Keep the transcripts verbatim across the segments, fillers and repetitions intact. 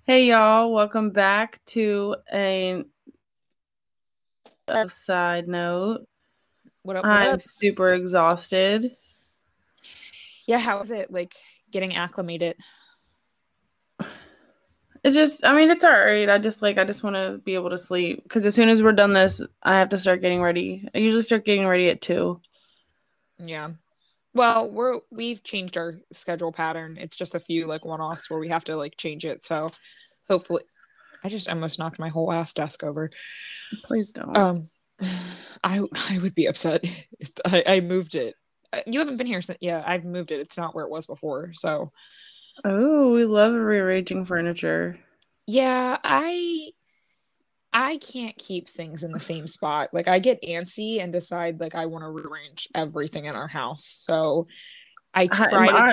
Hey y'all, welcome back to a, a side note. What up, what I'm up? super exhausted. Yeah, how is it like getting acclimated? It just, I mean, it's all right. I just like, I just want to be able to sleep because as soon as we're done this, I have to start getting ready. I usually start getting ready at two. Yeah. Well, we're we've changed our schedule pattern. It's just a few like one-offs where we have to like change it. So hopefully I just almost knocked my whole ass desk over. Please don't. Um I I would be upset if I, I moved it. Uh, You haven't been here since yeah, I've moved it. It's not where it was before. So Oh, we love rearranging furniture. yeah, I I can't keep things in the same spot. Like I get antsy and decide like I want to rearrange everything in our house. So I I, try to I,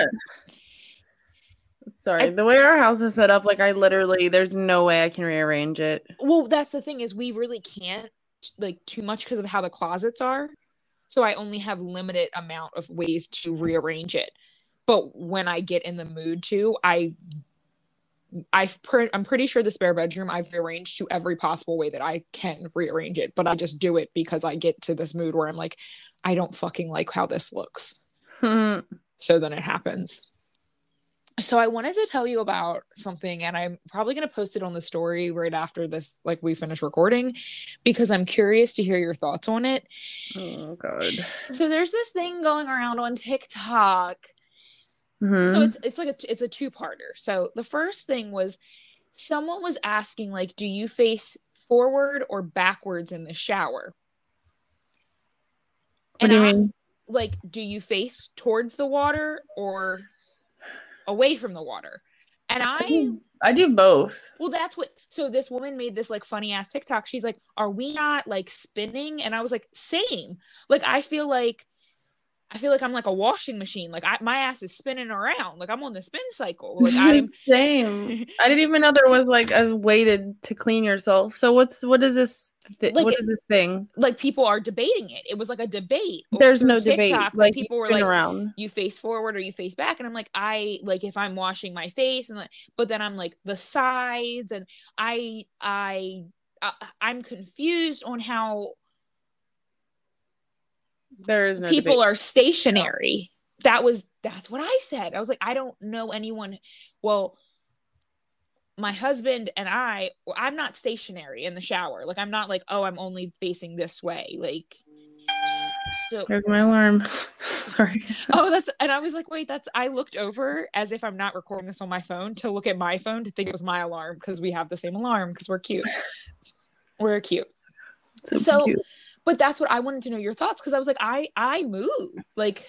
sorry, I the way our house is set up, like I literally, there's no way I can rearrange it. well, that's the thing is we really can't like too much because of how the closets are. So I only have limited amount of ways to rearrange it. But when I get in the mood to, I I've pre- I'm pretty sure the spare bedroom I've rearranged to every possible way that I can rearrange it, but I just do it because I get to this mood where I'm like, I don't fucking like how this looks. So then it happens. So I wanted to tell you about something, and I'm probably going to post it on the story right after this, like we finish recording, because I'm curious to hear your thoughts on it. Oh God. So there's this thing going around on TikTok. So Hmm. it's it's like a it's a two-parter. So the first thing was someone was asking like, do you face forward or backwards in the shower? What And do you I mean? like, do you face towards the water or away from the water? And I I do, I do both. Well, that's what. So this woman made this like funny ass TikTok. She's like, "Are we not like spinning?" And I was like, "Same." Like I feel like I feel like I'm like a washing machine. Like I, my ass is spinning around. Like I'm on the spin cycle. Like I'm Same. I didn't even know there was like a way to to clean yourself. So what's what is this th like what is this thing? like people are debating it. It was like a debate There's through no debate. TikTok. Like Like you people were spin like, around. "You face forward or you face back," and I'm like, I like if I'm washing my face and like, but then I'm like the sides and I I. I I'm confused on how There is no people debate. are stationary. That was that's what I said. I was like, I don't know anyone. Well, my husband and I, well, I'm not stationary in the shower. Like I'm not like, oh, I'm only facing this way. Like so There's my alarm. Sorry. oh, that's and I was like, wait, that's I looked over as if I'm not recording this on my phone to look at my phone to think it was my alarm because we have the same alarm because we're cute. We're cute. So So, cute. but that's what I wanted to know your thoughts because I was like, I I move. Like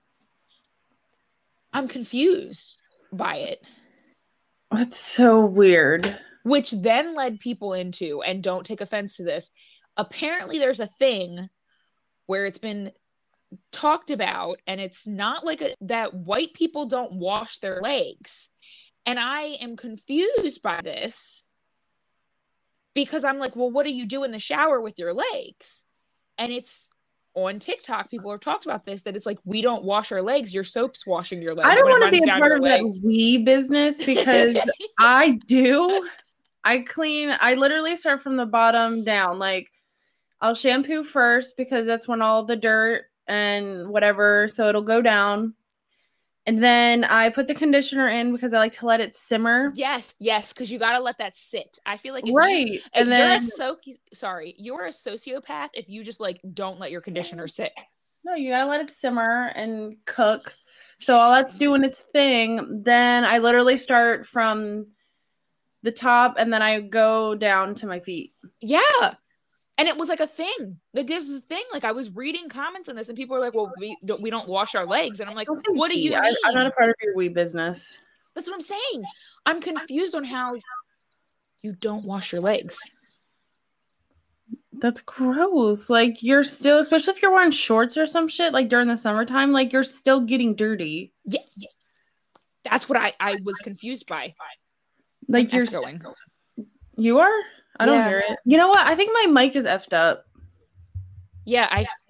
I'm confused by it. That's so weird. Which then led people into, and don't take offense to this, apparently there's a thing where it's been talked about, and it's not like a, that white people don't wash their legs. And I am confused by this because I'm like, well, what do you do in the shower with your legs? And it's on TikTok, people have talked about this that it's like, we don't wash our legs, your soap's washing your I legs don't when it want to runs be a down part your of that legs. we business because I do. I clean, I literally start from the bottom down. Like I'll shampoo first because that's when all the dirt and whatever, so it'll go down. And then I put the conditioner in because I like to let it simmer. Yes, yes, because you gotta let that sit. I feel like if you, Right. eh, And you're a then so sorry, you're a sociopath if you just like don't let your conditioner sit. no, you gotta let it simmer and cook. So all that's doing its thing. Then I literally start from the top and then I go down to my feet. Yeah, and it was like a thing. Like this was a thing. Like I was reading comments on this, and people were like, "Well, we don't, we don't wash our legs," and I'm like, Don't say "What do we. you I, I'm not a mean?" part of your we business. That's what I'm saying. I'm confused on how you don't wash your legs. That's gross. Like you're still, especially if you're wearing shorts or some shit, like during the summertime, like you're still getting dirty. Yeah, that's what I I was confused by. I'm Like you're, echoing. you are? I don't Yeah, hear it. You know what? I think my mic is effed up. yeah. I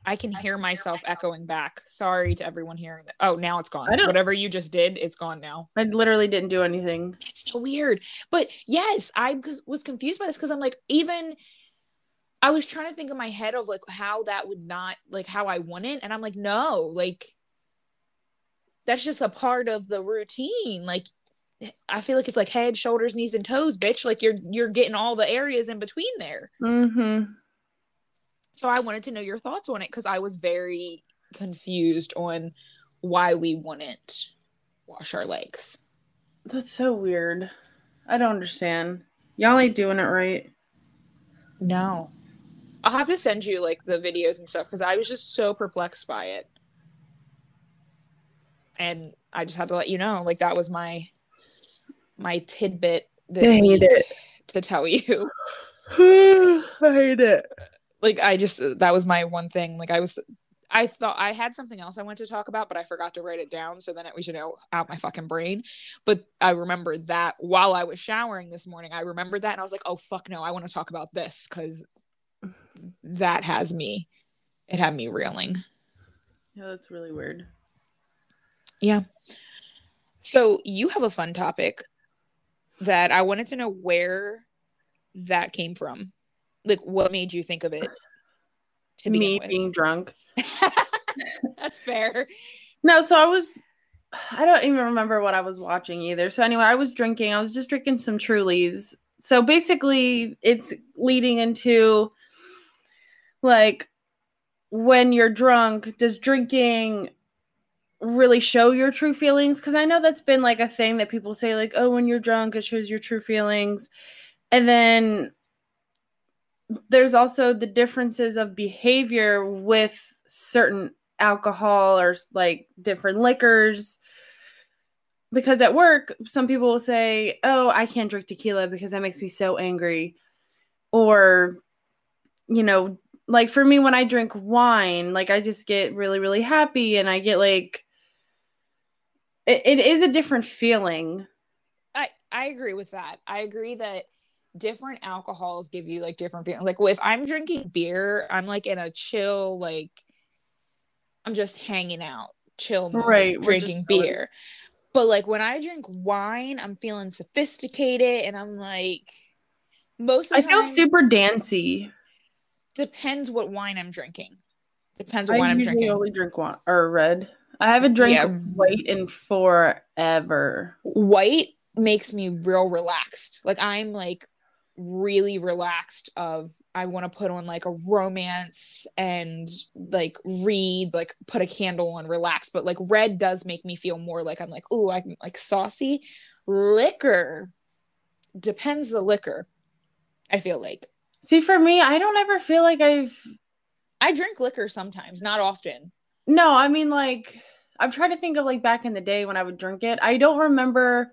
I can hear myself echoing back. Sorry to everyone hearing that. Oh, now it's gone. I don't. Whatever you just did, it's gone now. I literally didn't do anything. It's so weird. But yes, I was confused by this because I'm like, even I was trying to think in my head of like how that would not, like how I wouldn't. And I'm like, no, like that's just a part of the routine. Like I feel like it's like head, shoulders, knees, and toes, bitch. Like you're you're getting all the areas in between there. Mm-hmm. So I wanted to know your thoughts on it because I was very confused on why we wouldn't wash our legs. That's so weird. I don't understand. Y'all ain't doing it right. No. I'll have to send you like the videos and stuff because I was just so perplexed by it. And I just had to let you know, like that was my my tidbit this I week hate it. to tell you. I hate it. Like I just that was my one thing. Like I was I thought I had something else I wanted to talk about, but I forgot to write it down. So then it was, you know, out my fucking brain. But I remembered that while I was showering this morning, I remembered that and I was like, oh fuck no, I want to talk about this because that has me it had me reeling. Yeah, that's really weird. Yeah. So you have a fun topic that I wanted to know where that came from. Like, what made you think of it? To begin Me with? being drunk. That's fair. No, so I was, I don't even remember what I was watching either. So anyway, I was drinking. I was just drinking some Trulies. So basically, it's leading into like when you're drunk, does drinking really show your true feelings? Because I know that's been like a thing that people say, like, oh, when you're drunk, it shows your true feelings. And then there's also the differences of behavior with certain alcohol or like different liquors. Because at work, some people will say, oh, I can't drink tequila because that makes me so angry. Or, you know, like for me, when I drink wine, like I just get really, really happy and I get like, it, it is a different feeling. I, I agree with that. I agree that different alcohols give you like different feelings. Like if I'm drinking beer, I'm like in a chill, like I'm just hanging out, chill mood, Right. drinking beer. But like when I drink wine, I'm feeling sophisticated and I'm like most of the I time, feel super dancey. Depends what wine I'm drinking. Depends what I wine I'm usually drinking. only drink wine or red. I haven't drank Yeah. white in forever. White makes me real relaxed. Like I'm like really relaxed of I want to put on like a romance and like read, like put a candle on, relax. But like red does make me feel more like I'm like, oh, I'm like saucy. Liquor depends the liquor. I feel like. See, for me, I don't ever feel like I've. I drink liquor sometimes, not often. No, I mean, like, I've tried to think of like back in the day when I would drink it. I don't remember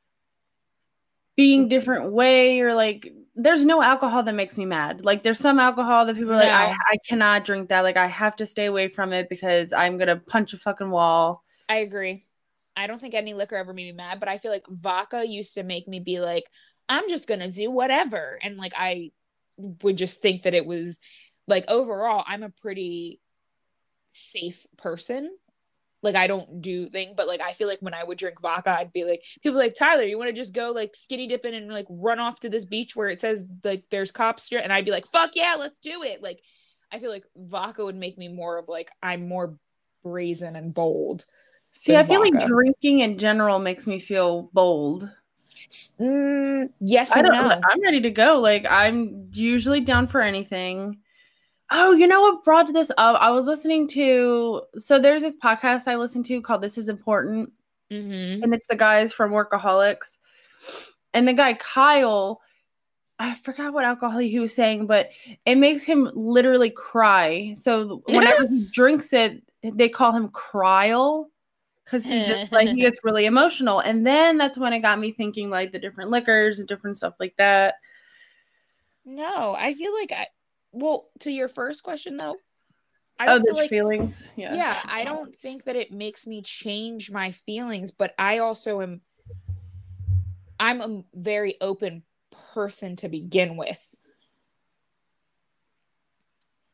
being different way or like, there's no alcohol that makes me mad. Like, there's some alcohol that people are No. like, I, I cannot drink that. Like, I have to stay away from it because I'm going to punch a fucking wall. I agree. I don't think any liquor ever made me mad, but I feel like vodka used to make me be like, I'm just going to do whatever. And like, I would just think that it was like, overall, I'm a pretty safe person. Like, I don't do things, but like, I feel like when I would drink vodka, I'd be like, people like, Tyler, you want to just go like skinny dipping and like run off to this beach where it says like there's cops here? And I'd be like, fuck yeah, let's do it. Like, I feel like vodka would make me more of like, I'm more brazen and bold. See, I feel vodka. Like drinking in general makes me feel bold. Mm, yes I and don't, no. I'm ready to go. Like, I'm usually down for anything. Oh, you know what brought this up? I was listening to, so there's this podcast I listen to called This Is Important. Mm-hmm. And it's the guys from Workaholics. And the guy, Kyle, I forgot what alcohol he was saying, but it makes him literally cry. So whenever he drinks it, they call him Cryle. Because he just like he gets really emotional. And then that's when it got me thinking like the different liquors and different stuff like that. No, I feel like I well, to your first question though, I don't oh, feel the like, feelings. Yeah. Yeah, I don't think that it makes me change my feelings, but I also am I'm a very open person to begin with.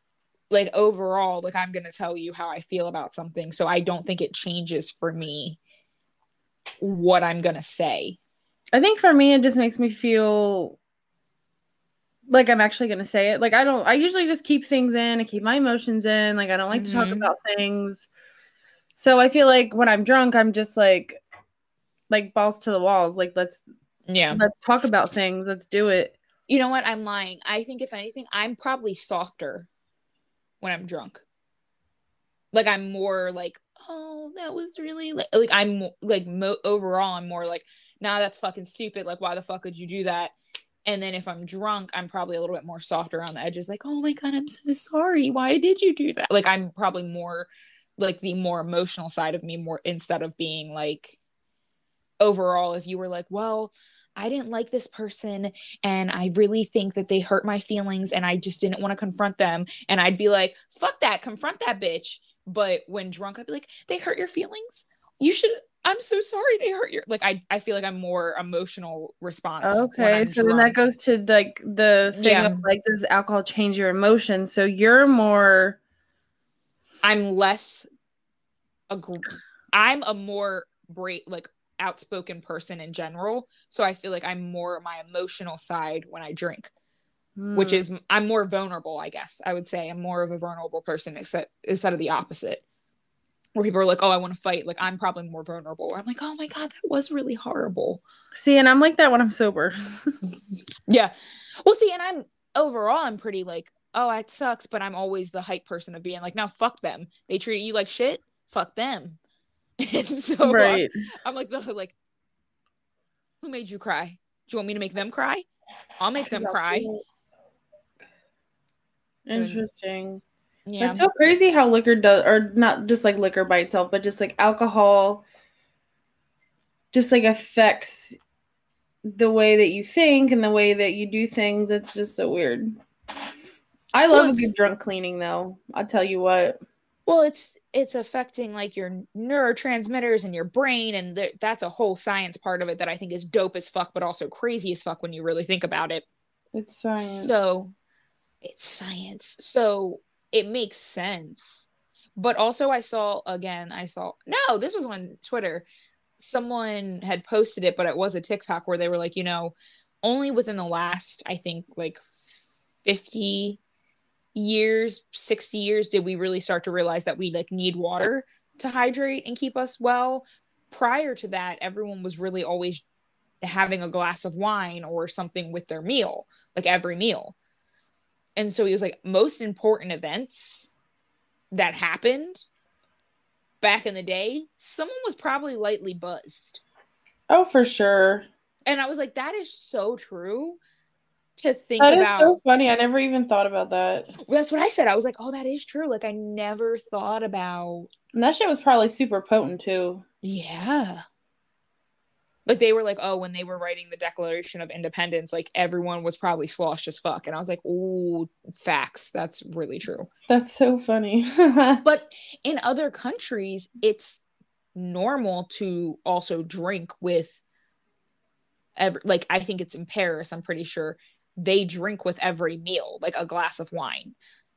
like overall, like I'm gonna tell you how I feel about something. So I don't think it changes for me what I'm gonna say. I think for me, it just makes me feel like I'm actually gonna say it. Like I don't. I usually just keep things in. I keep my emotions in. Like I don't like mm-hmm. to talk about things. So I feel like when I'm drunk, I'm just like, like balls to the walls. Like let's, yeah, let's talk about things. Let's do it. You know what? I'm lying. I think if anything, I'm probably softer when I'm drunk. Like I'm more like, oh, that was really like, like I'm like mo- overall, I'm more like, nah, that's fucking stupid. Like, why the fuck could you do that? And then if I'm drunk, I'm probably a little bit more soft around the edges. Like, oh my God, I'm so sorry. Why did you do that? Like, I'm probably more like the more emotional side of me more instead of being like overall, if you were like, well, I didn't like this person and I really think that they hurt my feelings and I just didn't want to confront them. And I'd be like, fuck that, confront that bitch. But when drunk, I'd be like, they hurt your feelings? You should, I'm so sorry they hurt your, like, I, I feel like I'm more emotional response. Okay, so drunk. Then that goes to like the thing yeah. of like, does alcohol change your emotions? So you're more. I'm less, ag- I'm a more brave, like, outspoken person in general, so I feel like I'm more my emotional side when I drink, mm. which is I'm more vulnerable. I guess I would say I'm more of a vulnerable person, except instead of the opposite, where people are like, "Oh, I want to fight." Like I'm probably more vulnerable. Where I'm like, "Oh my God, that was really horrible." See, and I'm like that when I'm sober. Yeah, well, see, and I'm overall I'm pretty like, "Oh, it sucks," but I'm always the hype person of being like, "Now, fuck them. They treat you like shit. Fuck them." And so right. I'm, I'm like the like, who made you cry? Do you want me to make them cry? I'll make them cry. Interesting. And, yeah. It's so crazy how liquor does, or not just like liquor by itself, but just like alcohol just like affects the way that you think and the way that you do things. It's just so weird. I love well, a good drunk cleaning though. I'll tell you what. Well, it's it's affecting like your neurotransmitters in your brain, and th- that's a whole science part of it that I think is dope as fuck, but also crazy as fuck when you really think about it. It's science. So, it's science. So it makes sense. But also, I saw again. I saw no. This was on Twitter. Someone had posted it, but it was a TikTok where they were like, you know, only within the last, I think, like fifty years, sixty years did we really start to realize that we like need water to hydrate and keep us well. Prior to that, everyone was really always having a glass of wine or something with their meal, like every meal. And so he was like, most important events that happened back in the day, someone was probably lightly buzzed. Oh, for sure. And I was like, that is so true. To think that about. That is so funny. I never even thought about that. Well, that's what I said. I was like, oh, that is true. Like, I never thought about. And that shit was probably super potent, too. Yeah. Like, they were like, oh, when they were writing the Declaration of Independence, like, everyone was probably sloshed as fuck. And I was like, ooh, facts. That's really true. That's so funny. But in other countries, it's normal to also drink with. Every, like, I think it's in Paris, I'm pretty sure. They drink with every meal, like a glass of wine.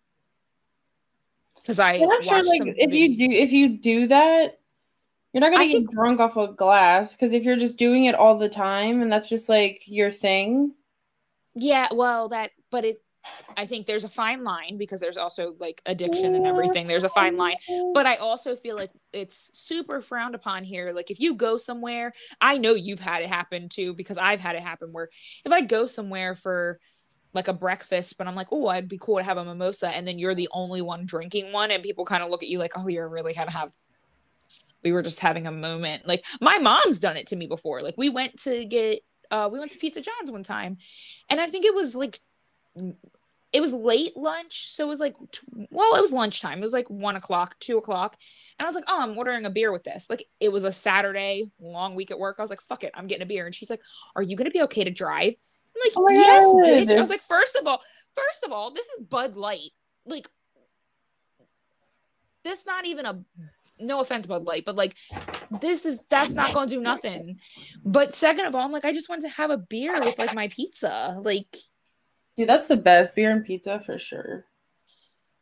Because I, I'm sure, like, if videos. you do, if you do that, you're not gonna I get think, drunk off a glass. Because if you're just doing it all the time, and that's just like your thing. Yeah, well, that, but it, I think there's a fine line because there's also like addiction and everything. There's a fine line, but I also feel like it's super frowned upon here. Like if you go somewhere, I know you've had it happen too, because I've had it happen where if I go somewhere for like a breakfast, but I'm like, oh, I'd be cool to have a mimosa. And then you're the only one drinking one. And people kind of look at you like, oh, you're really had to have, we were just having a moment. Like my mom's done it to me before. Like we went to get, uh, we went to Pizza John's one time and I think it was like, it was late lunch. So it was like, well, it was lunchtime. It was like one o'clock, two o'clock. And I was like, oh, I'm ordering a beer with this. Like it was a Saturday, long week at work. I was like, fuck it, I'm getting a beer. And she's like, are you going to be okay to drive? I'm like, oh yes, God. Bitch. I was like, first of all, first of all, this is Bud Light. Like, this not even a, no offense, Bud Light, but like, this is, that's not going to do nothing. But second of all, I'm like, I just wanted to have a beer with like my pizza. Like, dude, that's the best beer and pizza for sure.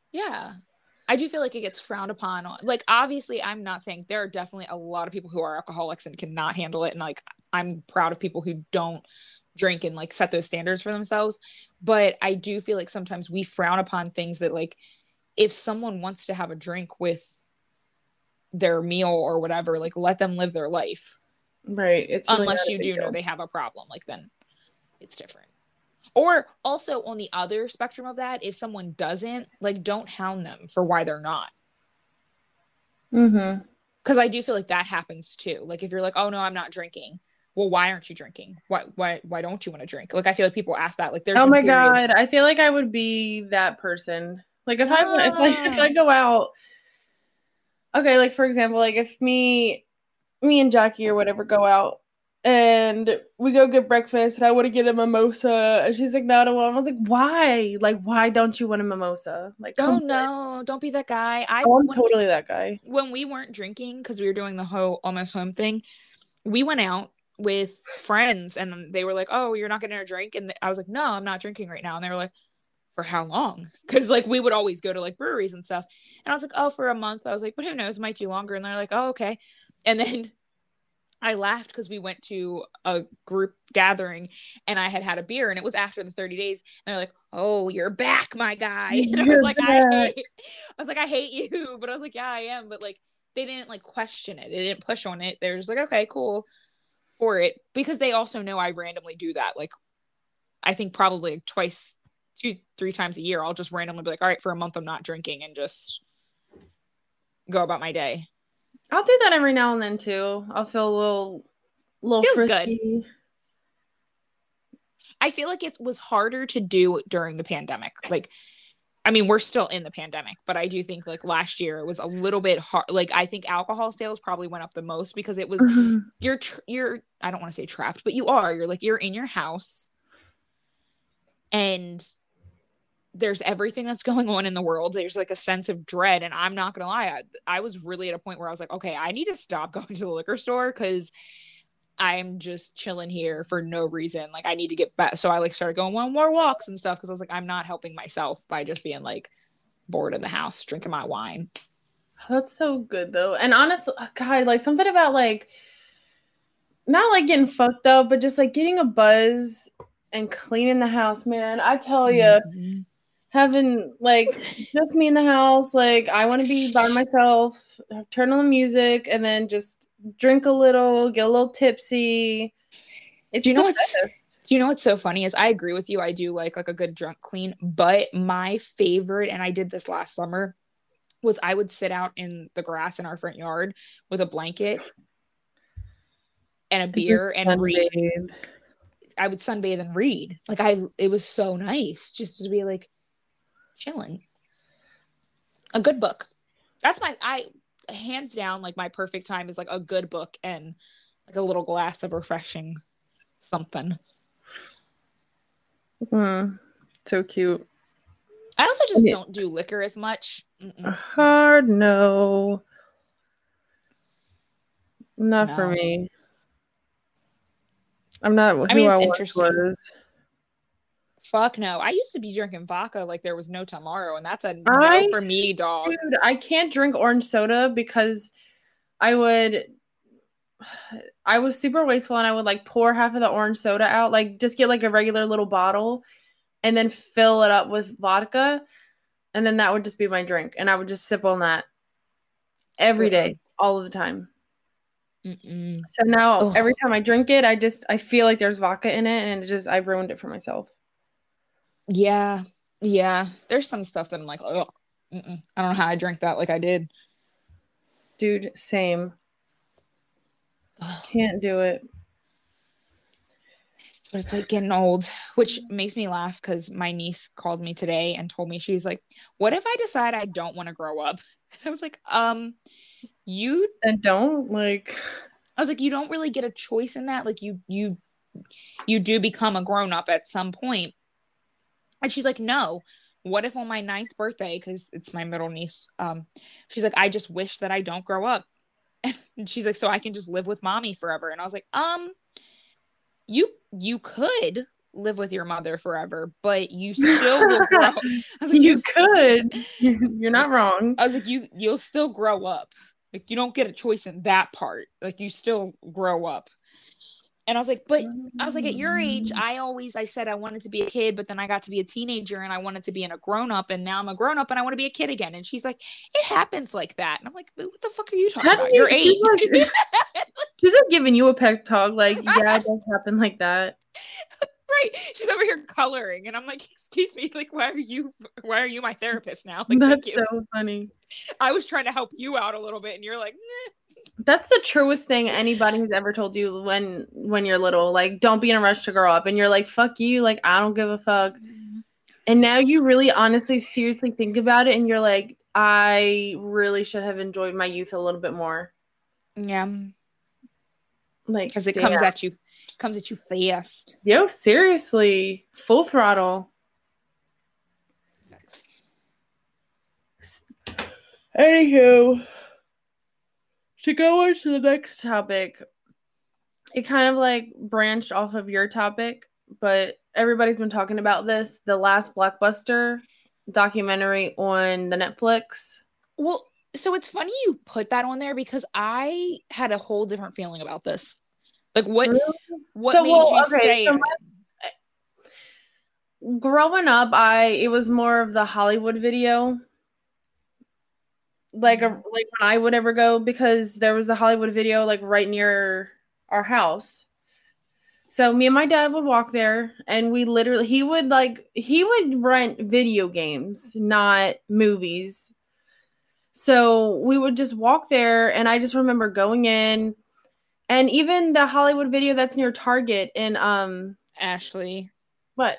Yeah. I do feel like it gets frowned upon. Like, obviously, I'm not saying there are definitely a lot of people who are alcoholics and cannot handle it. And like, I'm proud of people who don't drink and like set those standards for themselves. But I do feel like sometimes we frown upon things that, like, if someone wants to have a drink with their meal or whatever, like, let them live their life. Right. It's really unless you do deal. know they have a problem. Like, then it's different. Or also on the other spectrum of that, if someone doesn't, like, don't hound them for why they're not. Mm-hmm. Because I do feel like that happens too. Like, if you're like, oh no, I'm not drinking. Well, why aren't you drinking? Why why why don't you want to drink? Like, I feel like people ask that. Like, there's oh my periods... god, I feel like I would be that person. Like, if ah. I if I if I go out, okay, like for example, like if me me and Jackie or whatever go out. And we go get breakfast, and I want to get a mimosa. And she's like, no, I don't want. I was like, why? Like, why don't you want a mimosa? Like, oh no, don't be that guy. I, oh, I'm when, totally that guy. When we weren't drinking, because we were doing the whole almost home thing, we went out with friends, and they were like, oh, you're not getting a drink? And I was like, no, I'm not drinking right now. And they were like, for how long? Because like we would always go to like breweries and stuff. And I was like, oh, for a month. I was like, but who knows? It might do longer. And they're like, oh, okay. And then I laughed because we went to a group gathering and I had had a beer and it was after the thirty days. And they're like, oh, you're back, my guy. And I was like, I hate, I was like, I hate you. But I was like, yeah, I am. But like, they didn't like question it. They didn't push on it. They're just like, okay, cool for it. Because they also know I randomly do that. Like, I think probably like twice, two, three times a year, I'll just randomly be like, all right, for a month, I'm not drinking and just go about my day. I'll do that every now and then too. I'll feel a little, little feels frisky. Good. I feel like it was harder to do during the pandemic. Like, I mean, we're still in the pandemic, but I do think like last year it was a little bit hard. Like, I think alcohol sales probably went up the most because it was mm-hmm. you're tr- you're I don't want to say trapped, but you are. You're like you're in your house, and there's everything that's going on in the world. There's like a sense of dread. And I'm not going to lie. I, I was really at a point where I was like, okay, I need to stop going to the liquor store because I'm just chilling here for no reason. Like I need to get back. So I like started going on more walks and stuff. Cause I was like, I'm not helping myself by just being like bored in the house, drinking my wine. That's so good though. And honestly, God, like something about like, not like getting fucked up, but just like getting a buzz and cleaning the house, man. I tell you, mm-hmm. having like just me in the house, like I want to be by myself, turn on the music, and then just drink a little, get a little tipsy. It's do you know what's do you know what's so funny is I agree with you. I do like like a good drunk clean, but my favorite, and I did this last summer, was I would sit out in the grass in our front yard with a blanket and a beer and read. I would sunbathe and read. Like I, it was so nice just to be like chilling. A good book. That's my, I hands down, like my perfect time is like a good book and like a little glass of refreshing something. Mm, so cute. I also just yeah. don't do liquor as much. Mm-mm. Hard no. Not no. for me. I'm not who I, mean, I once was. Fuck no. I used to be drinking vodka like there was no tomorrow, and that's a no I, for me, dog. Dude, I can't drink orange soda because I would I was super wasteful and I would like pour half of the orange soda out, like just get like a regular little bottle and then fill it up with vodka, and then that would just be my drink, and I would just sip on that every day, all of the time. Mm-mm. So now Ugh. every time I drink it, I just I feel like there's vodka in it, and it just I've ruined it for myself. Yeah, yeah. There's some stuff that I'm like, oh, I don't know how I drank that like I did. Dude, same. Ugh. Can't do it. So it's like getting old, which makes me laugh because my niece called me today and told me, she's like, what if I decide I don't want to grow up? And I was like, um, you and don't like I was like, you don't really get a choice in that. Like you you you do become a grown-up at some point. And she's like, no, what if on my ninth birthday, because it's my middle niece, um, she's like, I just wish that I don't grow up. And she's like, so I can just live with mommy forever. And I was like, um, you you could, live with your mother forever, but you still will grow. I was like, you, you could. You're not wrong. I was like, you you'll still grow up. Like, you don't get a choice in that part. Like, you still grow up. And I was like, but I was like, at your age, I always, I said I wanted to be a kid, but then I got to be a teenager and I wanted to be in a grown up, and now I'm a grown up and I want to be a kid again. And she's like, it happens like that. And I'm like, what the fuck are you talking How about? do you- You're she's eight. like- She's like giving you a pep talk, like, yeah, it does happen like that. Right. She's over here coloring, and I'm like, excuse me, like, why are you why are you my therapist now? Like, That's thank you. so funny. I was trying to help you out a little bit, and you're like, nah. That's the truest thing anybody has ever told you when when you're little. Like, don't be in a rush to grow up. And you're like, fuck you. Like, I don't give a fuck. And now you really honestly seriously think about it, and you're like, I really should have enjoyed my youth a little bit more. Yeah. Like, Because it damn. comes at you comes at you fast. Yo, seriously. Full throttle. Next. Anywho, to go on to the next topic, it kind of like branched off of your topic, but everybody's been talking about this, the last Blockbuster documentary on the Netflix. Well, so it's funny you put that on there, because I had a whole different feeling about this. Like, what Really? what So, made well, you okay, say so it? Growing up, I it was more of the Hollywood video. Like a, like when I would ever go, because there was the Hollywood video like right near our house. So me and my dad would walk there, and we literally he would like he would rent video games, not movies. So we would just walk there, and I just remember going in, and even the Hollywood video that's near Target in um Ashley, what?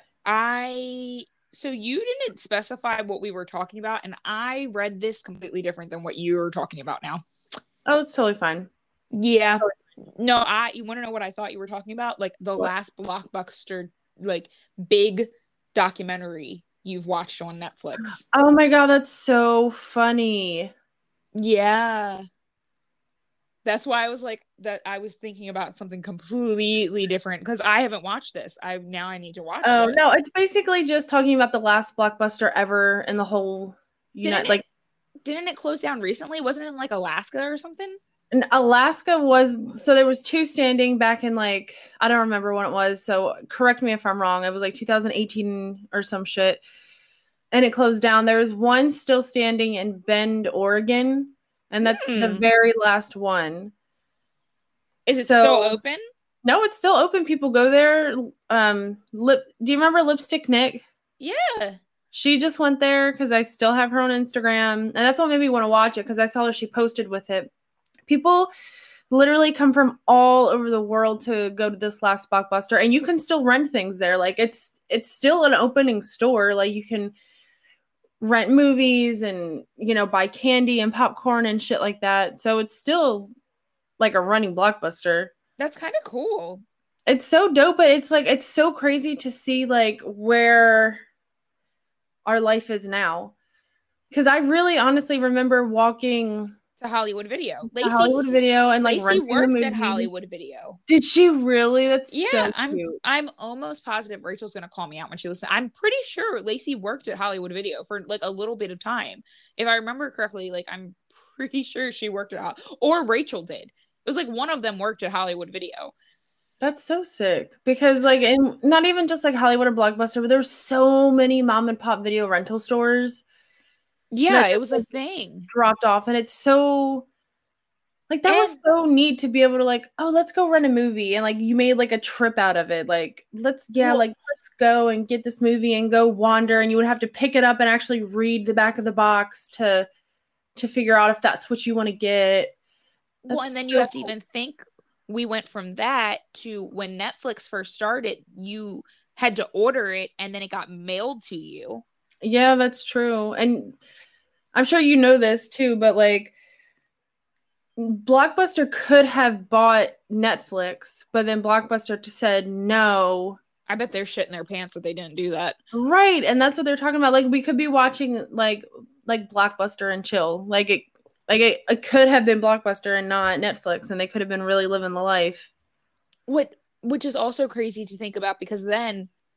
I so you didn't specify what we were talking about, and I read this completely different than what you're talking about now. Oh, it's totally fine. Yeah. No, I you want to know what I thought you were talking about? Like, the What? last blockbuster, like, big documentary you've watched on Netflix. Oh my god, that's so funny. Yeah. That's why I was like, that I was thinking about something completely different, because I haven't watched this. I now I need to watch Oh this. no, it's basically just talking about the last blockbuster ever in the whole, you know, Didn't like it, didn't it close down recently? Wasn't it in like Alaska or something? and Alaska was, so there was two standing back in like, I don't remember when it was, so correct me if I'm wrong. It was like two thousand eighteen or some shit, and it closed down. There was one still standing in Bend, Oregon, and that's Hmm. the very last one. Is it So- still open? No, it's still open. People go there. Um, lip. Do you remember Lipstick Nick? Yeah. She just went there because I still have her on Instagram, and that's what made me want to watch it, because I saw her, she posted with it. People literally come from all over the world to go to this last Blockbuster, and you can still rent things there. Like, it's it's still an opening store. Like, you can rent movies and, you know, buy candy and popcorn and shit like that. So it's still like a running Blockbuster. That's kind of cool. It's so dope, but it's like it's so crazy to see like where our life is now. Because I really honestly remember walking To Hollywood Video. to Lacey Hollywood Video and like Lacey renting the worked movie. at Hollywood Video. Did she really? That's Yeah, so I'm cute. I'm almost positive Rachel's gonna call me out when she listens. I'm pretty sure Lacey worked at Hollywood Video for like a little bit of time. If I remember correctly, like, I'm pretty sure she worked at Hol- or Rachel did. It was like one of them worked at Hollywood Video. That's so sick. Because like, and not even just like Hollywood or Blockbuster, but there's so many mom and pop video rental stores Yeah, That- it was a thing. dropped off, and it's so like that was And- so neat to be able to like, oh, let's go rent a movie, and like you made like a trip out of it. Like, let's yeah, Well- like let's go and get this movie and go wander, and you would have to pick it up and actually read the back of the box to to figure out if that's what you want to get. Well, That's and then so you have to cool. even think, we went from that to when Netflix first started, you had to order it and then it got mailed to you. Yeah, that's true. And I'm sure you know this too, but like Blockbuster could have bought Netflix, but then Blockbuster said no. I bet they're shitting their pants that they didn't do that. Right. And that's what they're talking about. Like, we could be watching like like Blockbuster and chill. Like it like it, it could have been Blockbuster and not Netflix, and they could have been really living the life. What which is also crazy to think about, because then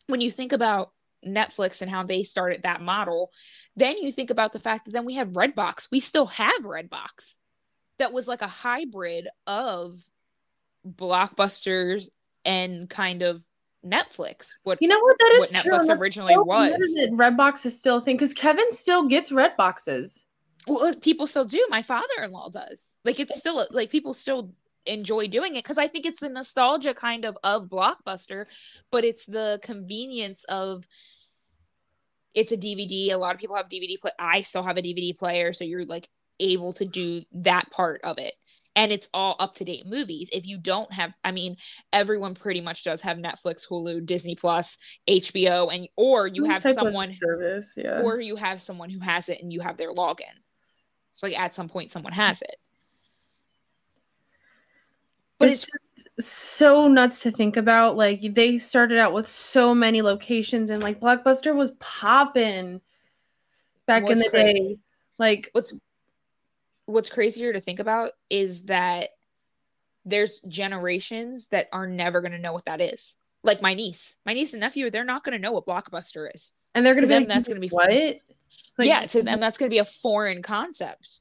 when you think about Netflix and how they started that model, then you think about the fact that then we have Redbox. We still have Redbox. That was like a hybrid of Blockbusters and kind of Netflix. What You know what? That what is true. Netflix originally so was. That Redbox is still a thing because Kevin still gets Redboxes. Well, people still do. My father-in-law does. Like, it's still like people still enjoy doing it because I think it's the nostalgia kind of of Blockbuster, but it's the convenience of it's a D V D. A lot of people have D V D play. I still have a D V D player, so you're like able to do that part of it. And it's all up-to-date movies. If you don't have, I mean, everyone pretty much does have Netflix, Hulu, Disney Plus, H B O, and or you Some have type of someone service, yeah. or you have someone who has it and you have their login. So like at some point someone has it. But it's, it's just so nuts to think about. Like, they started out with so many locations, and like Blockbuster was popping back in the cra- day. Like, what's what's crazier to think about is that there's generations that are never going to know what that is. Like my niece, my niece and nephew, they're not going to know what Blockbuster is, and they're going to be them, like, that's going to be what? Like, yeah, to them that's going to be a foreign concept.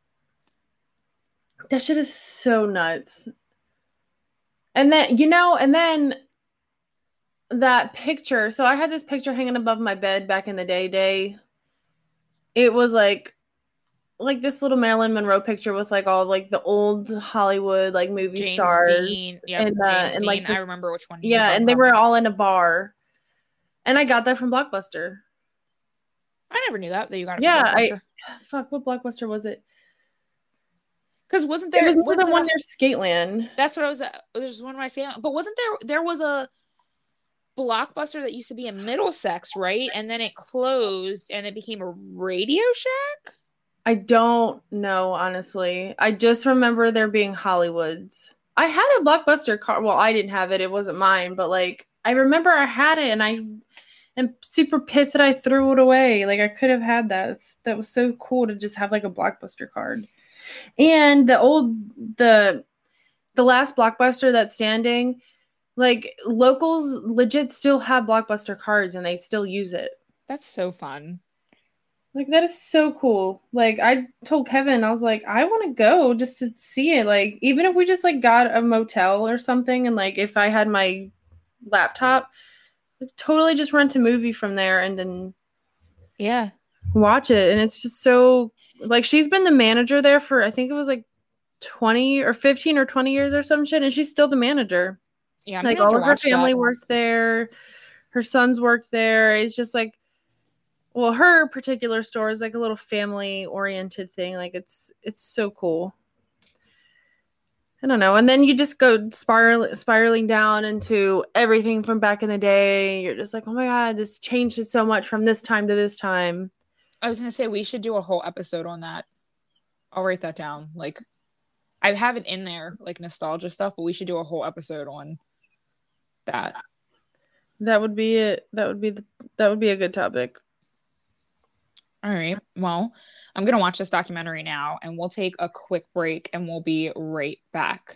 That shit is so nuts. And then, you know, and then that picture. So I had this picture hanging above my bed back in the day, day. It was like, like this little Marilyn Monroe picture with like all like the old Hollywood like movie James stars. Dean. Yep, and, uh, James and Dean. like the, I remember which one. Yeah, and they were all in a bar. And I got that from Blockbuster. I never knew that, that you got it yeah, from Blockbuster. I, fuck, what Blockbuster was it? Because wasn't there? It was more was than one a, near Skateland. That's what I was. There's one of my Skateland, but wasn't there? There was a Blockbuster that used to be in Middlesex, right? And then it closed, and it became a Radio Shack. I don't know, honestly. I just remember there being Hollywoods. I had a Blockbuster card. Well, I didn't have it. It wasn't mine, but like I remember I had it, and I am super pissed that I threw it away. Like I could have had that. It's, that was so cool to just have like a Blockbuster card. And the old the the last Blockbuster that's standing, like locals legit still have Blockbuster cards and they still use it. That's so fun. Like that is so cool. Like I told Kevin, I was like, I want to go just to see it. Like even if we just like got a motel or something, and like if I had my laptop, like, totally just rent a movie from there and then yeah. watch it. And it's just so like she's been the manager there for I think it was like twenty or fifteen or twenty years or some shit, and she's still the manager. Yeah, I'm like all of her family that. worked there, her sons worked there. It's just like, well, her particular store is like a little family oriented thing. Like it's it's so cool. I don't know. And then you just go spiral, spiraling down into everything from back in the day. You're just like, oh my God, this changes so much from this time to this time. I was going to say, we should do a whole episode on that. I'll write that down. Like, I have it in there, like nostalgia stuff, but we should do a whole episode on that. That would be it. That would be the, that would be a good topic. All right. Well, I'm going to watch this documentary now, and we'll take a quick break, and we'll be right back.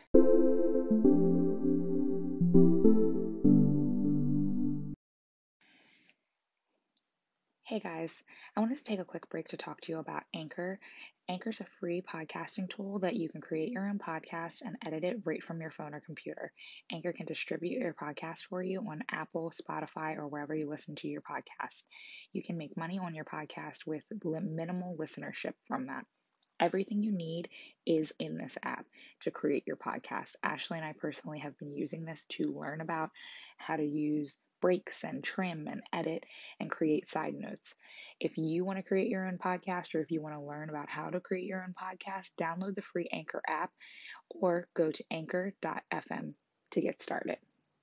Hey guys, I wanted to take a quick break to talk to you about Anchor. Anchor is a free podcasting tool that you can create your own podcast and edit it right from your phone or computer. Anchor can distribute your podcast for you on Apple, Spotify, or wherever you listen to your podcast. You can make money on your podcast with minimal listenership from that. Everything you need is in this app to create your podcast. Ashley and I personally have been using this to learn about how to use breaks and trim and edit and create side notes. If you want to create your own podcast, or if you want to learn about how to create your own podcast, download the free Anchor app or go to anchor dot f m to get started.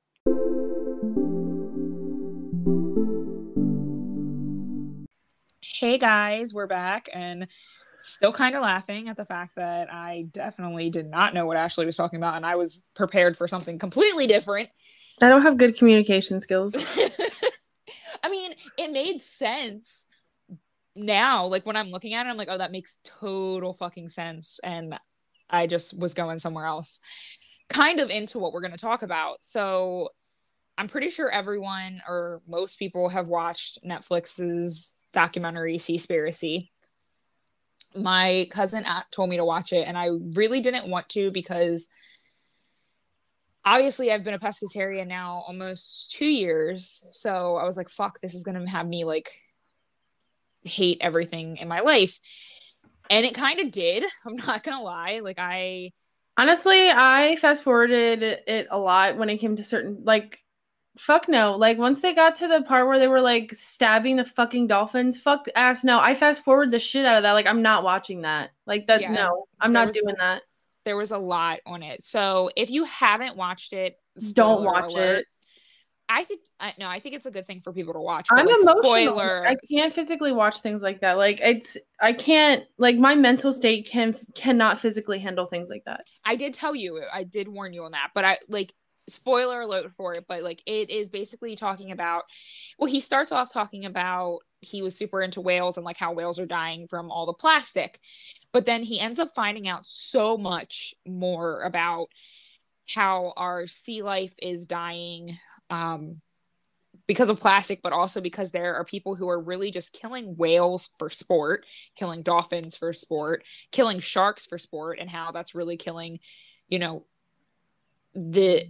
Hey guys, we're back, and still kind of laughing at the fact that I definitely did not know what Ashley was talking about, and I was prepared for something completely different. I don't have good communication skills. I mean, it made sense now. Like when I'm looking at it, I'm like, oh, that makes total fucking sense. And I just was going somewhere else. Kind of into what we're going to talk about. So I'm pretty sure everyone or most people have watched Netflix's documentary Seaspiracy. My cousin told me to watch it, and I really didn't want to because obviously I've been a pescatarian now almost two years. So I was like, fuck, this is going to have me like hate everything in my life. And it kind of did. I'm not going to lie. Like I... Honestly, I fast forwarded it a lot when it came to certain, like, fuck no. Like, once they got to the part where they were, like, stabbing the fucking dolphins, fuck ass no. I fast forward the shit out of that. Like, I'm not watching that. Like, that, yeah, no. I'm not was, doing that. There was a lot on it. So, if you haven't watched it, don't watch alert, it. I think, I, no, I think it's a good thing for people to watch. I'm like, emotional. Spoilers. I can't physically watch things like that. Like, it's, I can't, like, my mental state can, cannot physically handle things like that. I did tell you, I did warn you on that, but I, like, spoiler alert for it, but like it is basically talking about, well, he starts off talking about he was super into whales and like how whales are dying from all the plastic, but then he ends up finding out so much more about how our sea life is dying um because of plastic, but also because there are people who are really just killing whales for sport, killing dolphins for sport, killing sharks for sport, and how that's really killing, you know, the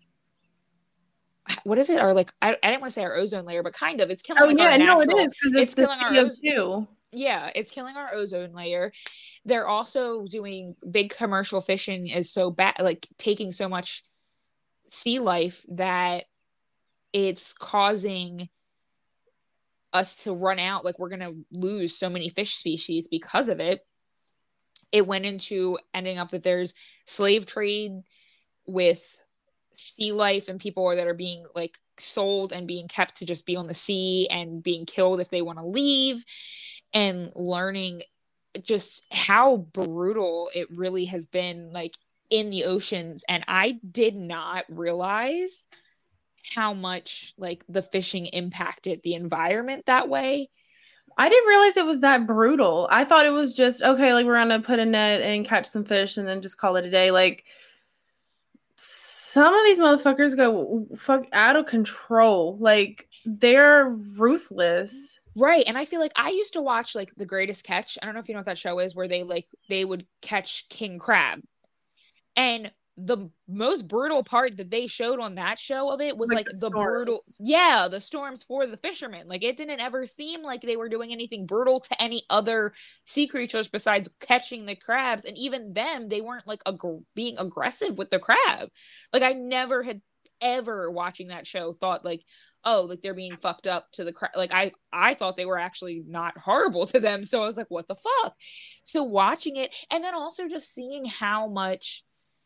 what is it? Or like I, I didn't want to say our ozone layer, but kind of it's killing. Oh like, yeah, our natural, no, it is because it's, it's killing our ozone. Yeah, it's killing our ozone layer. They're also doing big commercial fishing is so bad, like taking so much sea life that it's causing us to run out. Like we're gonna lose so many fish species because of it. It went into ending up that there's slave trade with sea life and people that are being like sold and being kept to just be on the sea and being killed if they want to leave, and learning just how brutal it really has been like in the oceans. And I did not realize how much like the fishing impacted the environment that way. I didn't realize it was that brutal. I thought it was just, okay, like we're gonna put a net and catch some fish and then just call it a day. Like some of these motherfuckers go fuck out of control. Like they're ruthless. Right. And I feel like I used to watch like The Greatest Catch. I don't know if you know what that show is, where they like they would catch king crab. And the most brutal part that they showed on that show of it was like, like the, the brutal, yeah, the storms for the fishermen. Like it didn't ever seem like they were doing anything brutal to any other sea creatures besides catching the crabs. And even them, they weren't like ag- being aggressive with the crab. Like I never had ever watching that show thought like, oh, like they're being fucked up to the crab. Like I, I thought they were actually not horrible to them. So I was like, what the fuck? So watching it, and then also just seeing how much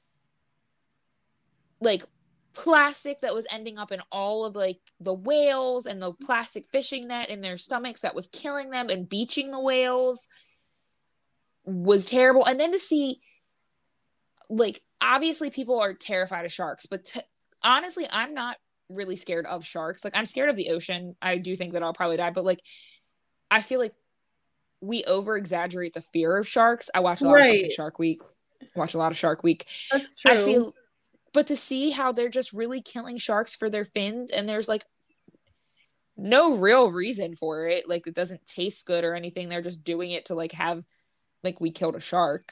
like plastic that was ending up in all of like the whales and the plastic fishing net in their stomachs that was killing them and beaching the whales was terrible. And then to see like obviously people are terrified of sharks, but t- honestly I'm not really scared of sharks. Like I'm scared of the ocean. I do think that I'll probably die, but like I feel like we over exaggerate the fear of sharks. I watch a lot right. of fucking Shark Week. I watch a lot of Shark Week. That's true. I feel But to see how they're just really killing sharks for their fins, and there's like no real reason for it. Like it doesn't taste good or anything. They're just doing it to like have like we killed a shark.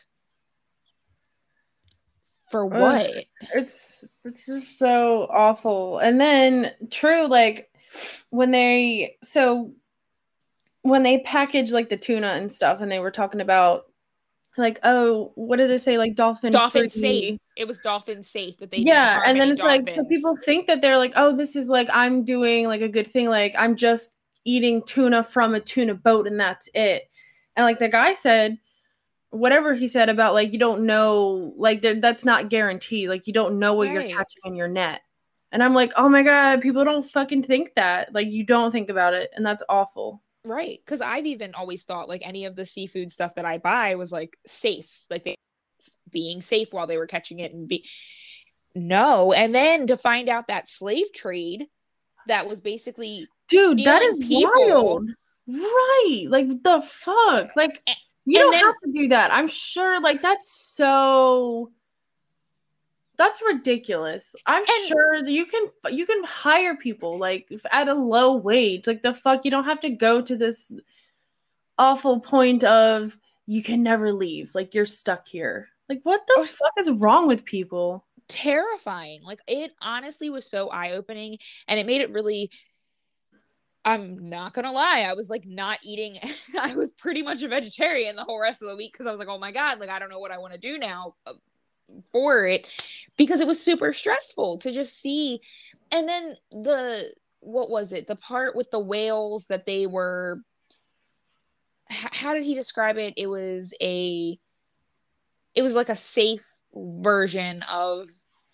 For what? Ugh, it's it's just so awful. And then true, like when they so when they package like the tuna and stuff, and they were talking about like, oh, what did they say? Like dolphin dolphin safe. It was dolphin safe that they yeah, and then it's dolphins. Like so people think that they're like, oh, this is like I'm doing like a good thing. Like I'm just eating tuna from a tuna boat and that's it. And like the guy said, whatever he said about like you don't know, like that's not guaranteed. Like you don't know what right. you're catching in your net. And I'm like, oh my god, people don't fucking think that. Like you don't think about it, and that's awful. Right, because I've even always thought like any of the seafood stuff that I buy was like safe, like they being safe while they were catching it and be no. And then to find out that slave trade that was basically dude, that is people. Wild. Right, like the fuck, like and, you and don't then, have to do that. I'm sure, like that's so. That's ridiculous. I'm And- sure that you can you can hire people like at a low wage. Like the fuck, you don't have to go to this awful point of you can never leave. Like you're stuck here. Like what the fuck is wrong with people? Terrifying. Like it honestly was so eye-opening, and it made it really, I'm not gonna lie, I was like not eating. I was pretty much a vegetarian the whole rest of the week because I was like, oh my god, like I don't know what I want to do now for it, because it was super stressful to just see. And then the, what was it, the part with the whales that they were, how did he describe it? It was a, it was like a safe version of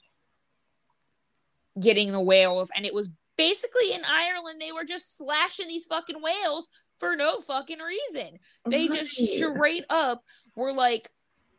getting the whales, and it was basically in Ireland they were just slashing these fucking whales for no fucking reason. They just straight up were like,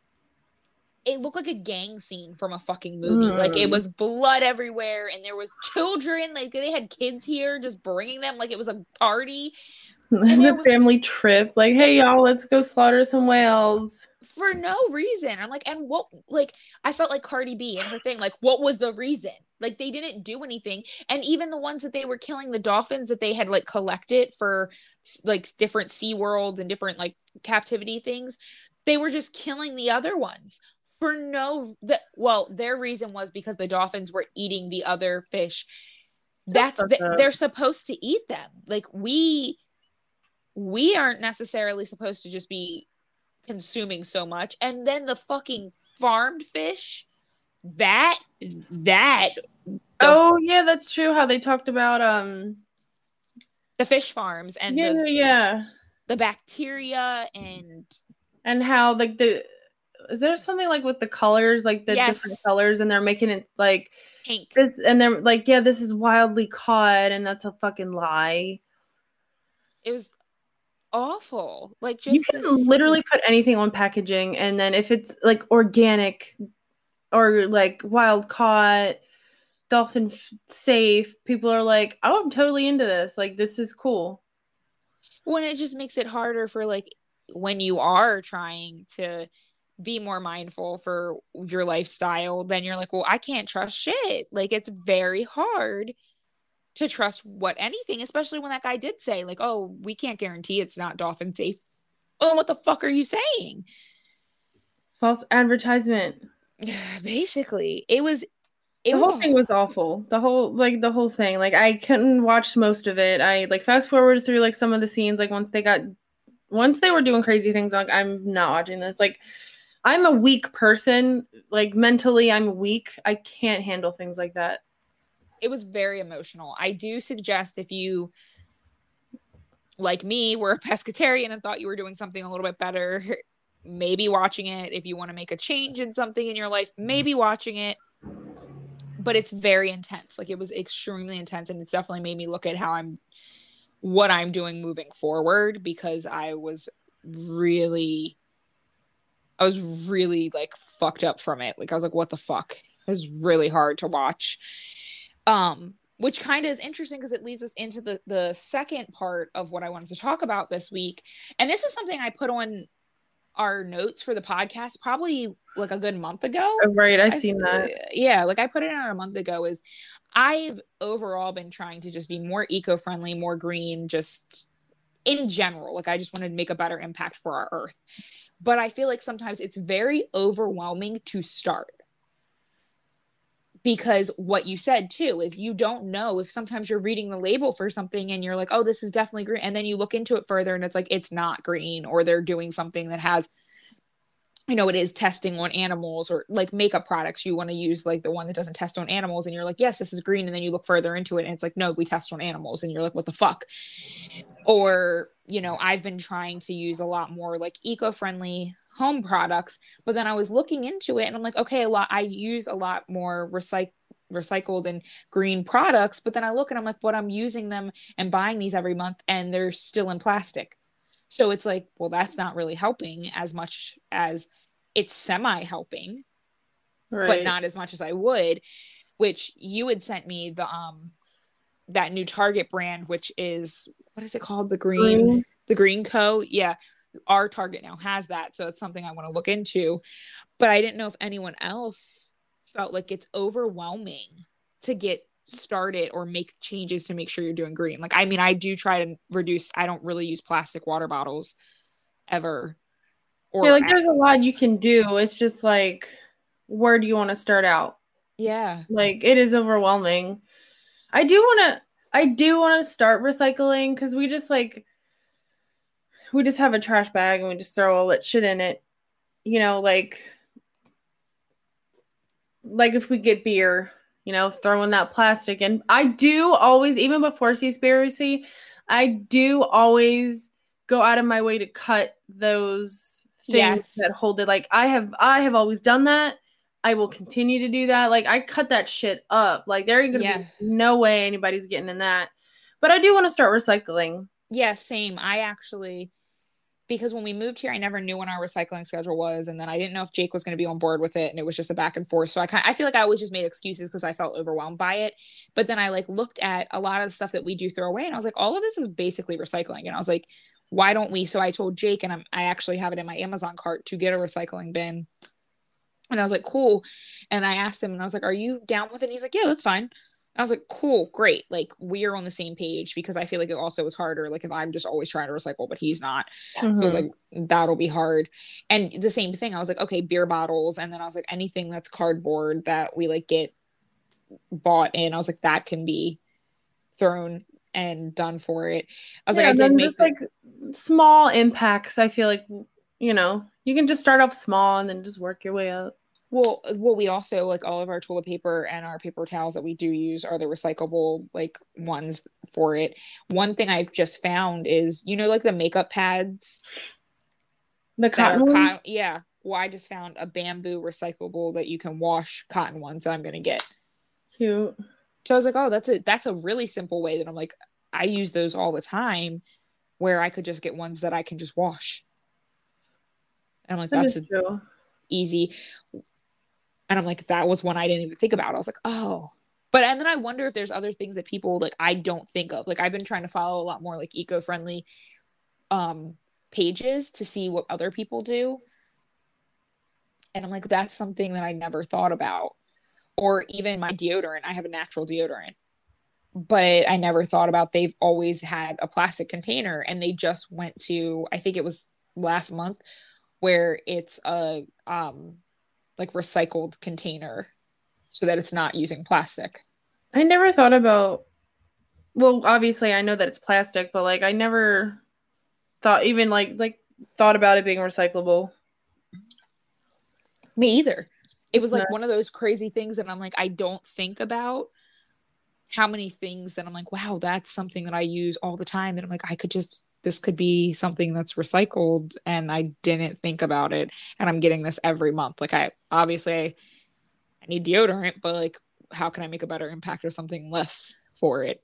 it looked like a gang scene from a fucking movie. Mm. Like it was blood everywhere, and there was children, like they had kids here just bringing them like it was a party. It's a was, family trip. Like, hey y'all, let's go slaughter some whales. For no reason. I'm like, and what, like, I felt like Cardi B and her thing, like, what was the reason? Like, they didn't do anything. And even the ones that they were killing, the dolphins that they had, like, collected for, like, different Sea Worlds and different, like, captivity things, they were just killing the other ones for no, the, well, their reason was because the dolphins were eating the other fish. That's, the, they're supposed to eat them. Like, we, we aren't necessarily supposed to just be consuming so much. And then the fucking farmed fish, that that oh yeah, that's true, how they talked about um the fish farms and yeah the, yeah the bacteria and and how like the, is there something like with the colors, like the yes. different colors, and they're making it like pink, this, and they're like, yeah, this is wildly caught, and that's a fucking lie. It was awful. Like, just you can literally put anything on packaging, and then if it's like organic or like wild caught, dolphin f- safe, people are like, oh, I'm totally into this, like this is cool. When it just makes it harder for, like, when you are trying to be more mindful for your lifestyle, then you're like, well, I can't trust shit. Like, it's very hard to trust what anything, especially when that guy did say, like, oh, we can't guarantee it's not dolphin safe. Oh, what the fuck are you saying? False advertisement. Basically, it was, it the was whole thing was awful. The whole, like, the whole thing. Like, I couldn't watch most of it. I, like, fast forward through, like, some of the scenes, like, once they got, once they were doing crazy things, like, I'm not watching this. Like, I'm a weak person. Like, mentally, I'm weak. I can't handle things like that. It was very emotional. I do suggest, if you, like me, were a pescatarian and thought you were doing something a little bit better, maybe watching it. If you want to make a change in something in your life, maybe watching it. But it's very intense. Like, it was extremely intense, and it's definitely made me look at how I'm, what I'm doing moving forward, because I was really, I was really, like, fucked up from it. Like, I was like, what the fuck? It was really hard to watch. Um, which kind of is interesting because it leads us into the, the second part of what I wanted to talk about this week. And this is something I put on our notes for the podcast probably like a good month ago. Oh, right. I seen that. Yeah. Like, I put it on a month ago. Is I've overall been trying to just be more eco-friendly, more green, just in general. Like, I just wanted to make a better impact for our earth. But I feel like sometimes it's very overwhelming to start. Because what you said too is you don't know if sometimes you're reading the label for something and you're like, oh, this is definitely green. And then you look into it further and it's like, it's not green, or they're doing something that has, you know, it is testing on animals, or like makeup products. You want to use like the one that doesn't test on animals. And you're like, yes, this is green. And then you look further into it and it's like, no, we test on animals. And you're like, what the fuck? Or, you know, I've been trying to use a lot more like eco-friendly home products, but then I was looking into it and I'm like, okay, a lot, I use a lot more recyc- recycled and green products, but then I look and I'm like, but I'm using them and buying these every month and they're still in plastic. So it's like, well, that's not really helping as much as it's semi helping, right, but not as much as I would, which you had sent me the, um, that new Target brand, which is, what is it called? The green, green. the Green Co. Yeah. Our Target now has that. So it's something I want to look into, but I didn't know if anyone else felt like it's overwhelming to get started or make changes to make sure you're doing green. Like, I mean, I do try to reduce, I don't really use plastic water bottles ever. Or Yeah, like at, there's a lot you can do. It's just like, where do you want to start out? yeah. Like, it is overwhelming. I do want to, I do want to start recycling because we just like, we just have a trash bag and we just throw all that shit in it. You know, like, like if we get beer, you know, throwing that plastic in. I do always, even before Seaspiracy, I do always go out of my way to cut those things Yes. that hold it. Like I have, I have always done that. I will continue to do that. Like I cut that shit up. Like there ain't gonna Yeah. be no way anybody's getting in that. But I do want to start recycling. Yeah, same. I actually, because when we moved here, I never knew when our recycling schedule was, and then I didn't know if Jake was going to be on board with it, and it was just a back and forth. So I kind, I feel like I always just made excuses because I felt overwhelmed by it. But then I like looked at a lot of the stuff that we do throw away, and I was like, all of this is basically recycling. And I was like, why don't we? So I told Jake, and I'm, I actually have it in my Amazon cart to get a recycling bin. And I was like, cool. And I asked him, and I was like, are you down with it? And he's like, yeah, that's fine. I was like, cool, great. Like, we are on the same page because I feel like it also was harder. Like, if I'm just always trying to recycle, but he's not. Mm-hmm. So I was like, that'll be hard. And the same thing, I was like, okay, beer bottles. And then I was like, anything that's cardboard that we like get bought in, I was like, that can be thrown and done for it. I was yeah, like, I did make just, the- like small impacts. I feel like, you know, you can just start off small and then just work your way up. Well, well, we also like all of our toilet paper and our paper towels that we do use are the recyclable like ones for it. One thing I've just found is, you know, like the makeup pads, the cotton ones? Cotton, yeah. Well, I just found a bamboo recyclable that you can wash cotton ones that I'm gonna get. Cute. So I was like, oh, that's a that's a really simple way that I'm like, I use those all the time, where I could just get ones that I can just wash. And I'm like, that that's a, true. Easy. And I'm like, that was one I didn't even think about. I was like, oh. But and then I wonder if there's other things that people like I don't think of. Like I've been trying to follow a lot more like eco-friendly um pages to see what other people do. And I'm like, that's something that I never thought about. Or even my deodorant. I have a natural deodorant. But I never thought about they've always had a plastic container, and they just went to, I think it was last month, where it's a um like recycled container so that it's not using plastic. I never thought about, well, obviously I know that it's plastic, but like I never thought even like like thought about it being recyclable. Me either. It was like nuts. One of those crazy things that I'm like, I don't think about how many things that I'm like, wow, that's something that I use all the time. And I'm like, I could just, this could be something that's recycled, and I didn't think about it. And I'm getting this every month. Like I, obviously I, I need deodorant, but like, how can I make a better impact or something less for it?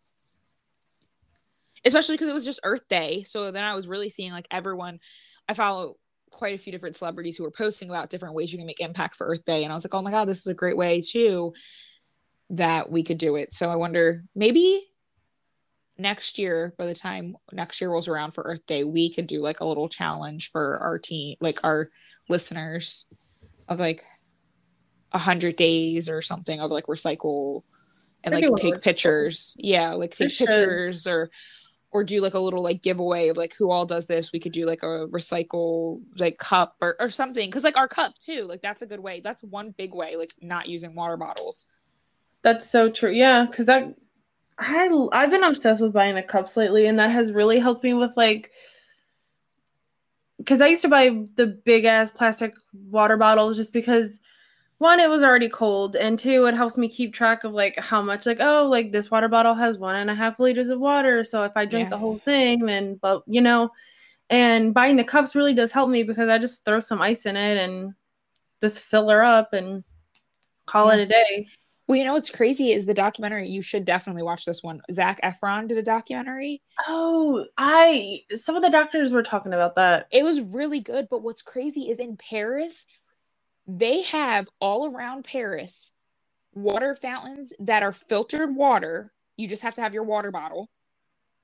Especially because it was just Earth Day. So then I was really seeing like everyone, I follow quite a few different celebrities who were posting about different ways you can make impact for Earth Day. And I was like, oh my God, this is a great way too that we could do it. So I wonder, maybe next year, by the time next year rolls around for Earth Day, we could do like a little challenge for our team, like our listeners, of like a hundred days or something of like recycle and like take pictures. Yeah, like take pictures or or do like a little like giveaway of like who all does this. We could do like a recycle like cup or, or something, because like our cup too, like that's a good way. That's one big way, like not using water bottles. That's so true. Yeah, because that I I've been obsessed with buying the cups lately, and that has really helped me with like, because I used to buy the big ass plastic water bottles just because, one, it was already cold, and two, it helps me keep track of like how much, like, oh, like this water bottle has one and a half liters of water, so if I drink yeah. the whole thing, then, but you know, and buying the cups really does help me because I just throw some ice in it and just fill her up and call yeah. it a day. Well, you know what's crazy is the documentary. You should definitely watch this one. Zac Efron did a documentary. Oh, I some of the doctors were talking about that. It was really good. But what's crazy is in Paris, they have all around Paris water fountains that are filtered water. You just have to have your water bottle.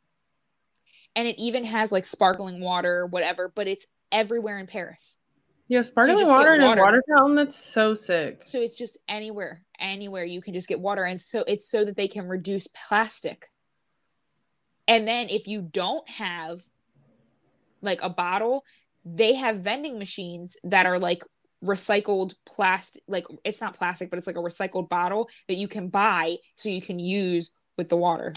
And it even has like sparkling water, whatever, but it's everywhere in Paris. Yeah, So you sparkling just water get in a water. water fountain, that's so sick. So it's just anywhere, anywhere you can just get water. And so it's so that they can reduce plastic. And then if you don't have like a bottle, they have vending machines that are like recycled plastic, like it's not plastic, but it's like a recycled bottle that you can buy so you can use with the water.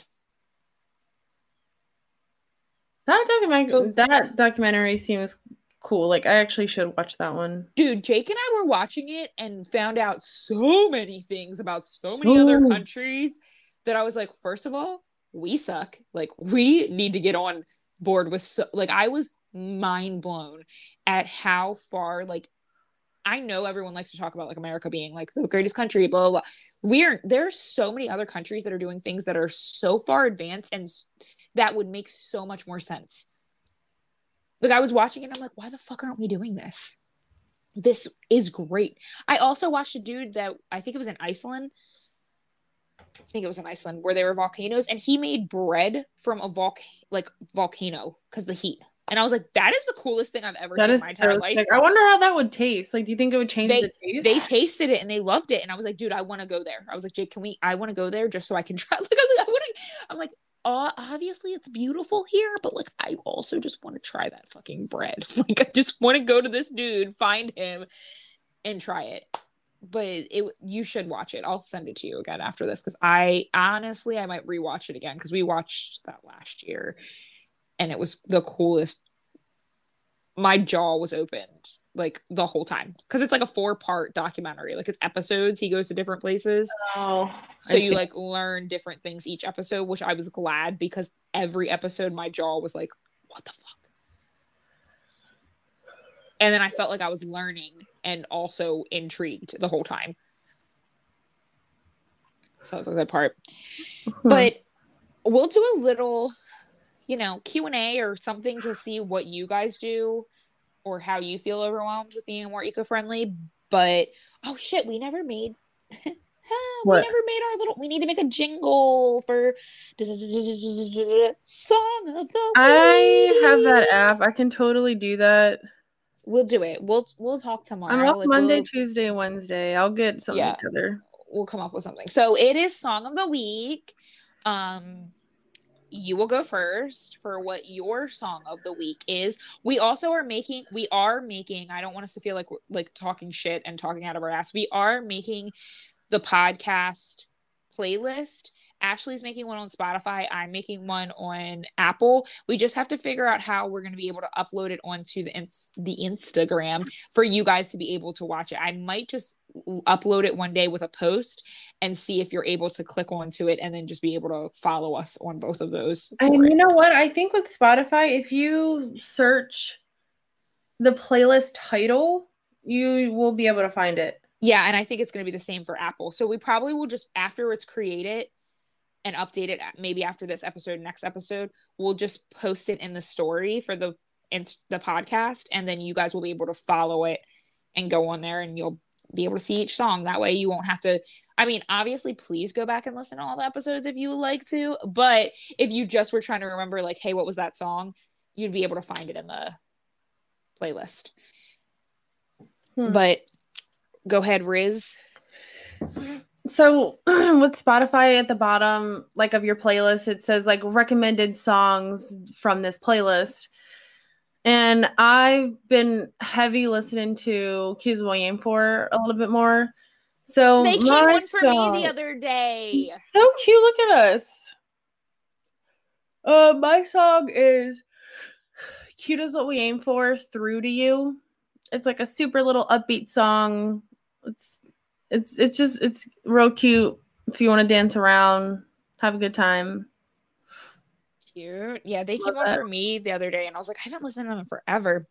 That document So, that documentary seems cool. Like I actually should watch that one. dude, Jake and I were watching it and found out so many things about so many other Ooh. countries that I was like, first of all, we suck. Like we need to get on board with so like I was mind blown at how far like I know everyone likes to talk about like America being like the greatest country, blah blah blah. We're there's so many other countries that are doing things that are so far advanced and that would make so much more sense. Like I was watching it and I'm like, why the fuck aren't we doing this? This is great. I also watched a dude that I think it was in Iceland. I think it was in Iceland where there were volcanoes and he made bread from a volc like volcano because the heat. And I was like, that is the coolest thing I've ever That seen in is my entire so life. sick. I wonder how that would taste. Like, do you think it would change They the taste? they tasted it and they loved it. And I was like, dude, I want to go there. I was like, Jake, can we I want to go there just so I can try. Like I was like, I want to I'm like, uh, obviously it's beautiful here, but like I also just want to try that fucking bread. Like I just want to go to this dude, find him, and try it. But it you should watch it. I'll send it to you again after this because I honestly I might rewatch it again because we watched that last year and it was the coolest. My jaw was opened like the whole time because it's like a four part documentary. Like it's episodes. He goes to different places. Oh, so I you see. Like learn different things each episode, which I was glad because every episode my jaw was like, what the fuck? And then I felt like I was learning and also intrigued the whole time. So that was a good part. Mm-hmm. But we'll do a little, you know, Q and A or something to see what you guys do or how you feel overwhelmed with being more eco-friendly. But, oh shit, we never made... we what? never made our little... We need to make a jingle for Song of the Week. I have that app. I can totally do that. We'll do it. We'll we'll talk tomorrow. I'm off like, Monday, we'll, Tuesday, Wednesday. I'll get something yeah, together. We'll come up with something. So it is Song of the Week. Um, you will go first for what your Song of the Week is. We also are making. We are making. I don't want us to feel like we're like talking shit and talking out of our ass. We are making the podcast playlist. Ashley's making one on Spotify. I'm making one on Apple. We just have to figure out how we're going to be able to upload it onto the ins- the Instagram for you guys to be able to watch it. I might just upload it one day with a post and see if you're able to click onto it and then just be able to follow us on both of those. And you know what? I think with Spotify, if you search the playlist title, you will be able to find it. Yeah, and I think it's going to be the same for Apple. So we probably will just, after it's created and update it maybe after this episode, next episode, we'll just post it in the story for the in the podcast, and then you guys will be able to follow it and go on there and you'll be able to see each song. That way you won't have to, I mean, obviously please go back and listen to all the episodes if you would like to, but if you just were trying to remember like, hey, what was that song? You'd be able to find it in the playlist. Hmm. But go ahead, Riz. So with Spotify at the bottom, like of your playlist, it says like recommended songs from this playlist. And I've been heavy listening to Cuties Will Aim For a little bit more. So they came one for song, me the other day. So cute. Look at us. Uh, my song is Cute Is What We Aim For, Through to You. It's like a super little upbeat song. It's It's it's just it's real cute if you want to dance around, have a good time. Cute. Yeah, they Love came that. on for me the other day and I was like, I haven't listened to them forever.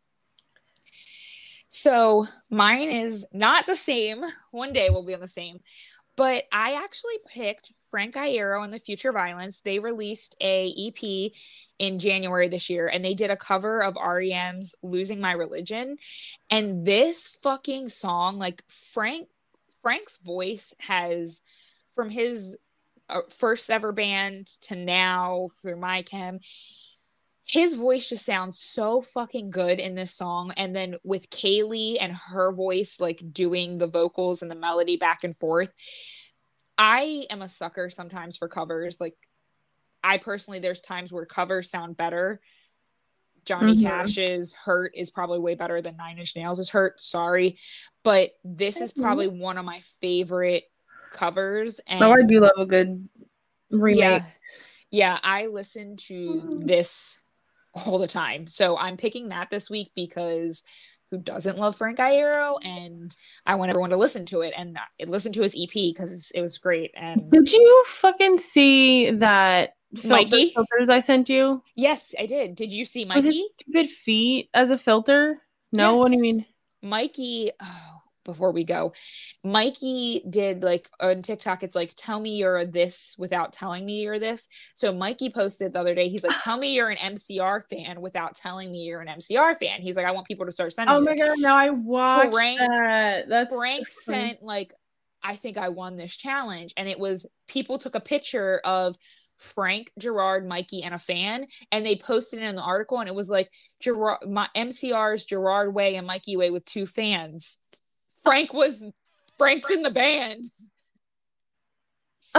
So mine is not the same. One day we'll be on the same. But I actually picked Frank Iero and the Future Violence. They released a E P in January this year, and they did a cover of R E M's Losing My Religion. And this fucking song, like Frank Frank's voice has, from his uh, first ever band to now through My Chem, his voice just sounds so fucking good in this song. And then with Kaylee and her voice, like doing the vocals and the melody back and forth, I am a sucker sometimes for covers. Like, I personally, there's times where covers sound better. Johnny mm-hmm. Cash's Hurt is probably way better than Nine Inch Nails' Hurt. Sorry. But this is probably one of my favorite covers. And oh, I do love a good remake. Yeah, yeah, I listen to this all the time. So I'm picking that this week because who doesn't love Frank Iero? And I want everyone to listen to it and listen to his E P because it was great. And did you fucking see that Mikey filters I sent you? Yes, I did. Did you see Mikey? His stupid feet as a filter? No, yes. What do you mean? Mikey, oh, before we go, Mikey did like on TikTok, it's like, tell me you're this without telling me you're this. So Mikey posted the other day, he's like, tell me you're an M C R fan without telling me you're an M C R fan. He's like, I want people to start sending oh my this. God, now I watched Frank, that. That's Frank so sent like, I think I won this challenge. And it was, people took a picture of Frank, Gerard, Mikey, and a fan, and they posted it in the article, and it was like Gerard, my M C R's Gerard Way and Mikey Way with two fans. Frank was Frank's in the band. So.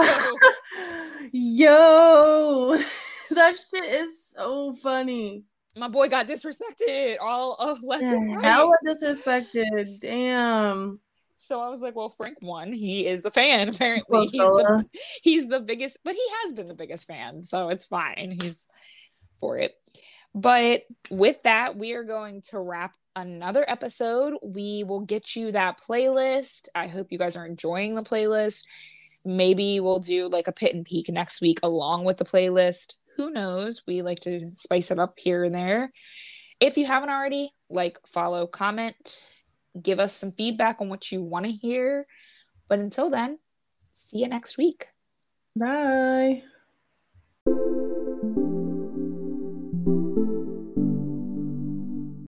Yo, that shit is so funny. My boy got disrespected all of left yeah, and right. Hella disrespected. Damn. So I was like, well, Frank won. He is the fan, apparently. He's the, he's the biggest, but he has been the biggest fan, so it's fine. He's for it. But with that, we are going to wrap another episode. We will get you that playlist. I hope you guys are enjoying the playlist. Maybe we'll do like a pit and peek next week along with the playlist. Who knows? We like to spice it up here and there. If you haven't already, like, follow, comment, give us some feedback on what you want to hear. But until then, see you next week. Bye.